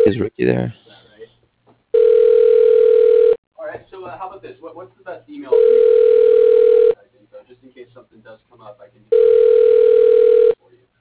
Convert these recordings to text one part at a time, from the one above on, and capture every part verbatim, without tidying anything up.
Is Ricky there? All right. So uh, how about this? What, what's the best email for me to contact info, just in case something does come up? I can for you.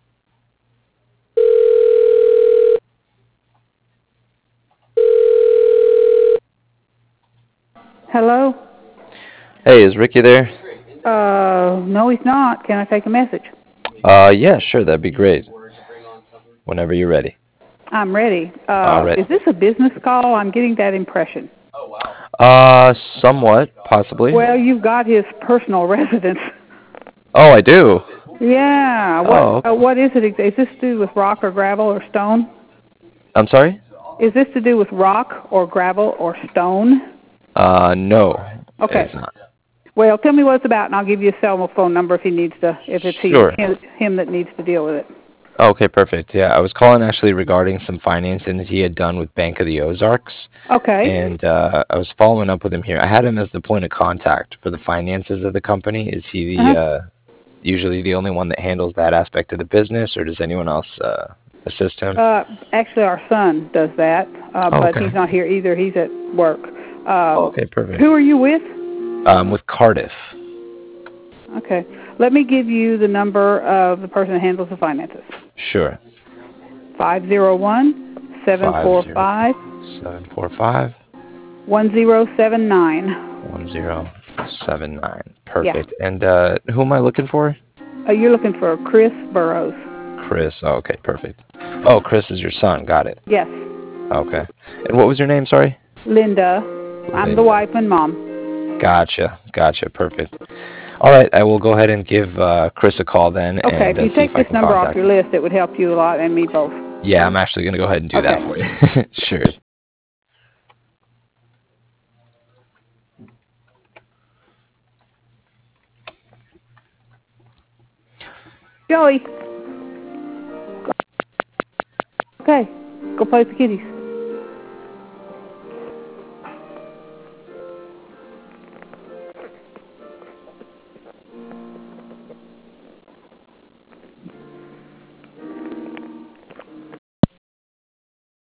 Hello? Hey, is Ricky there? Uh, no, he's not. Can I take a message? Uh, yeah, sure, that'd be great. Whenever you're ready. I'm ready. All Uh, right. is this a business call? I'm getting that impression. Oh wow. Uh, somewhat, possibly. Well, you've got his personal residence. Oh, I do. Yeah. What? Oh, Uh, what is it? Is this to do with rock or gravel or stone? I'm sorry? Is this to do with rock or gravel or stone? Uh, no, Okay. it's not. Well, tell me what it's about, and I'll give you a cell phone number if he needs to. If it's he, Sure. him, him that needs to deal with it. Okay, perfect. Yeah, I was calling actually regarding some financing that he had done with Bank of the Ozarks, Okay. and uh, I was following up with him here. I had him as the point of contact for the finances of the company. Is he the Uh-huh. uh, usually the only one that handles that aspect of the business, or does anyone else uh, assist him? Uh, actually, our son does that, uh, Oh, but okay. he's not here either. He's at work. Uh, Oh, okay, perfect. who are you with? Um, with Cardiff. Okay. Let me give you the number of the person that handles the finances. Sure. Five zero one seven four five seven four five one zero seven nine. one zero seven nine. Yeah. Perfect. And uh, who am I looking for? Uh, you're looking for Chris Burrows. Chris. Oh, okay, perfect. Oh, Chris is your son. Got it. Yes. Okay. And what was your name? Sorry. Linda. I'm Linda. the wife and mom. Gotcha. Gotcha. Perfect. All right. I will go ahead and give uh, Chris a call then. Okay. And If uh, you see take if I this can number off contact your him. list, it would help you a lot and me both. Yeah, I'm actually going to go ahead and do Okay. that for you. Sure. Joey. Okay. Go play with the kitties.